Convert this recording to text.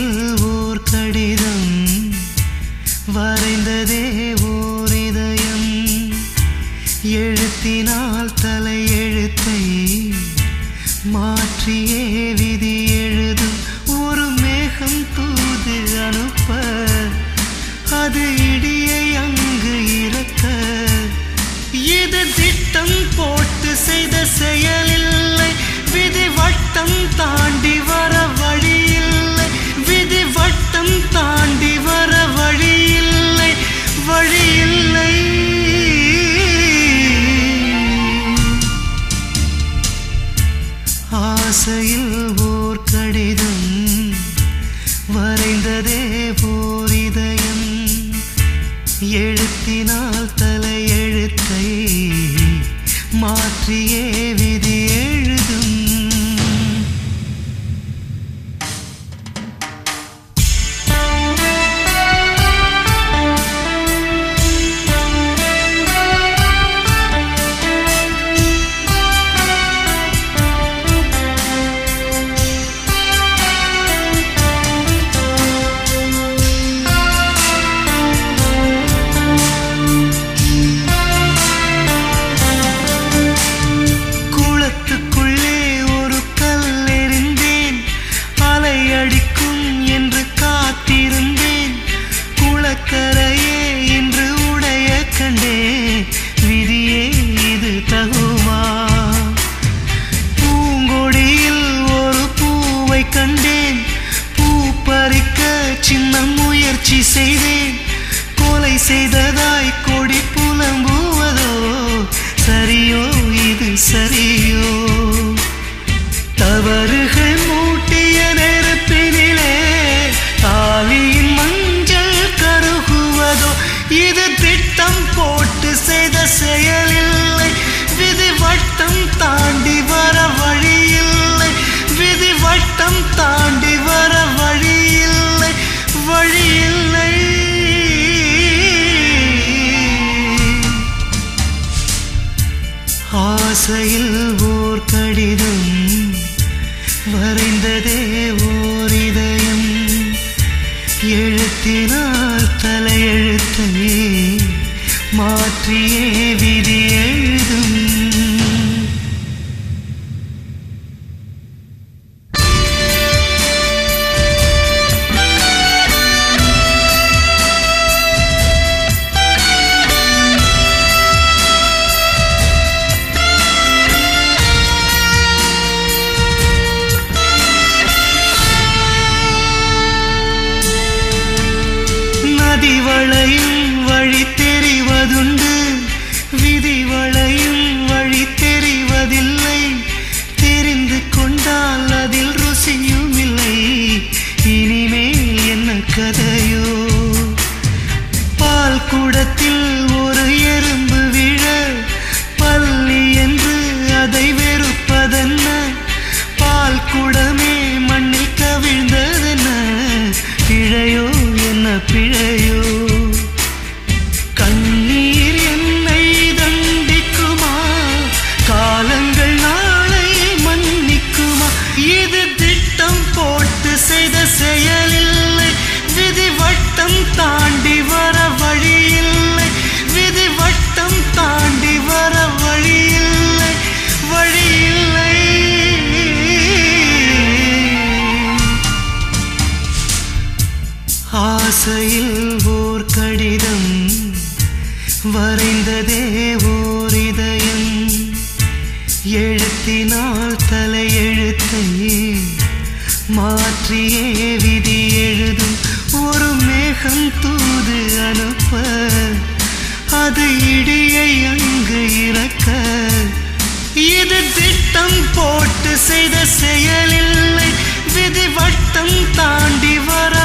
ஆசையில் ஓர் கடிதம் வரைந்ததே ஓர் இதயம். எழுத்தினால் தலையெழுத்தை மாற்றியே விதி எழுதும் ஒரு மேகம் தூது அனுப்ப, அது இடியை அங்கு இறக்க. இது திட்டம் போட்டு செய்த செயலில்லை, விதி வட்டம் தாண்டி வர வழியில்லை. விதி வட்டம் தாண்டி வர வழியில்லை, வழியில்லை. ஆசையில் ஓர் கடிதம் வரைந்ததே ஓர் இதயம். எழுத்தினால் தலையெழுத்தை மாற்றியே விதி எழுதும். கண்டேன் பூ பறிக்க சின்ன முயற்சி செய்தேன். கொலை செய்ததாய் கொடி புலம்புவதோ சரியோ இது சரியோ? தவறுகள் மூட்டிய நெருப்பினிலே தாலியின் மஞ்சள் கருகுவதோ? இது திட்டம் போட்டு செய்த செயலில்லை, விதி வட்டம் தாண்டி வர வழியில்லை. விதி வட்டம் தாண்டி வர வழியில்லை, வழியில்லை. ஆசையில் ஓர் கடிதம் வரைந்ததே ஓர் இதயம். எழுத்தினால் தலையெழுத்தை மாற்றியே விதி எழுதும். நதி வளையும் வழி தெரிவதுண்டு, விதி வளையும் வழி தெரிவதில்லை. தெரிந்து கொண்டால் அதில் ருசியும் இல்லை, இனிமேல் என்ன கதையோ? பால் குடத்தில் ஒரு எறும்பு விழ பள்ளி என்று அதை வெறுப்பதென்ன? பால் குடமே மண்ணில் கவிழ்ந்ததென்ன? பிழையோ என்ன பிழையோ? கண்ணீர் என்னை தண்டிக்குமா? காலங்கள் நாளை மன்னிக்குமா? இது திட்டம் போட்டு செய்த செயலில்லை, விதி வட்டம் தாண்டி வர வழியில்லை. விதி வட்டம் தாண்டி வர வழியில்லை, வழியில்லை. ஆசையில் ஓர் கடிதம் வரைந்ததே ஓர் இதயம். எழுத்தினால் தலையெழுத்தை மாற்றியே விதி எழுதும் ஒரு மேகம் தூது அனுப்ப, அது இடியை அங்கு இறக்க. இது திட்டம் போட்டு செய்த செயலில்லை, விதி வட்டம் தாண்டி வர